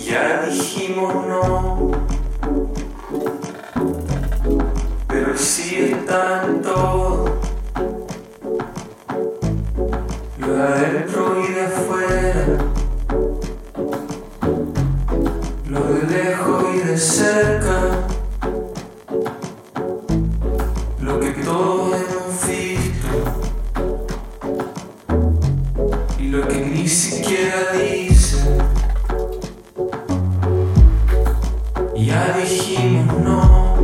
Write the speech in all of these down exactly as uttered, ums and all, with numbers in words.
Ya dijimos no, pero el sí está en todo, lo de adentro y de afuera, lo de lejos y de cerca, lo que todos hemos visto y lo que ni siquiera dicen. Ya dijimos no,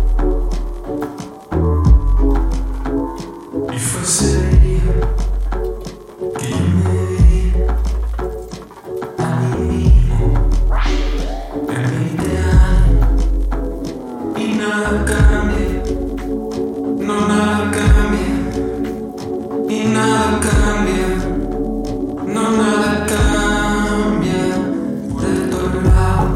y fue ese día que yo me vi a mí mismo en veinte años y nada cambia, no nada cambia, y nada cambia, no nada cambia, por el otro lado.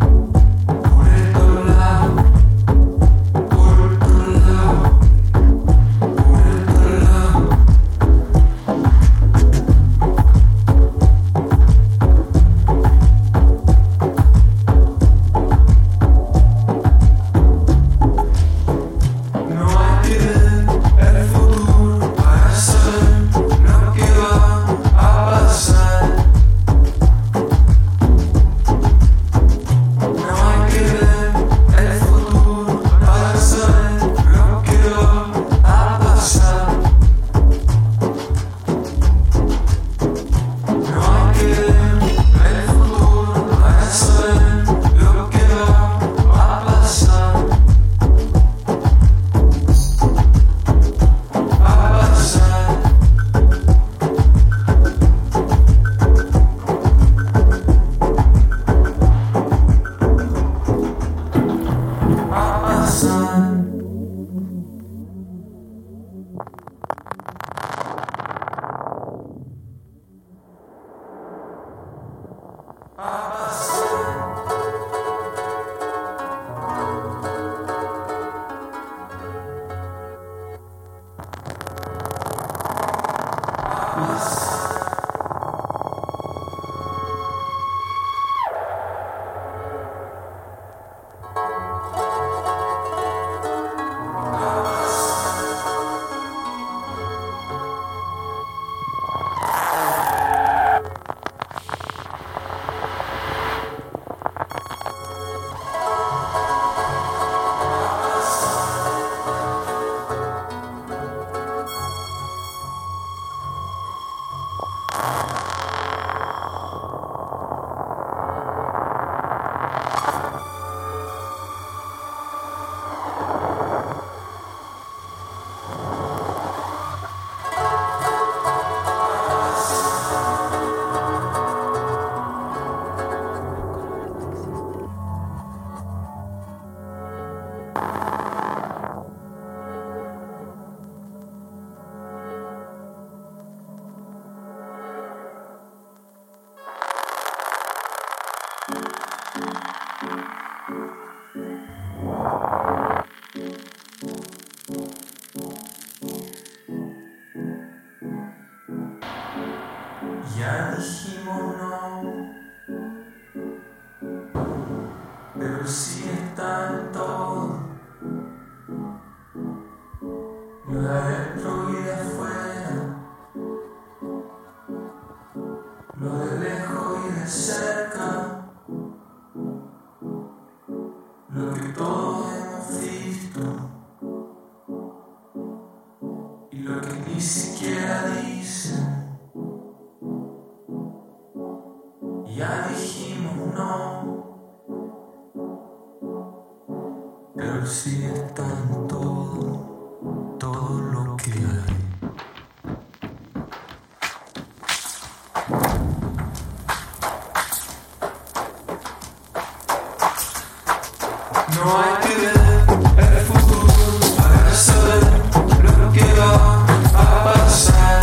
Ya dijimos no, pero sí está en todo, lo de adentro y de afuera, lo de lejos y de cerca, lo que todos hemos visto y lo que ni siquiera dicen. Ya dijimos no, pero sí está en todo, todo lo que hay. No hay que ver el futuro para saber lo que va a pasar.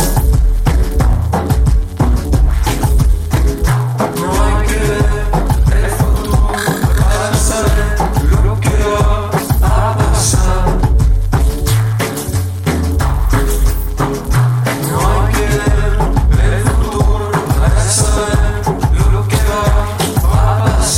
Pass.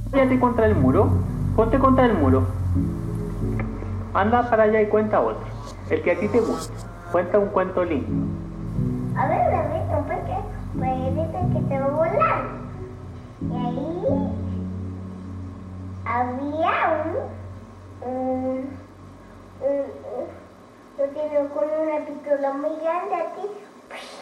Apóyate contra el muro. Ponte contra el muro. Anda para allá y cuenta otro. El que a ti te guste. Cuenta un cuento lindo. A ver, bebito, porque puede que te va a volar. Y ahí había un, un, un, un, un, un con una pistola muy grande aquí.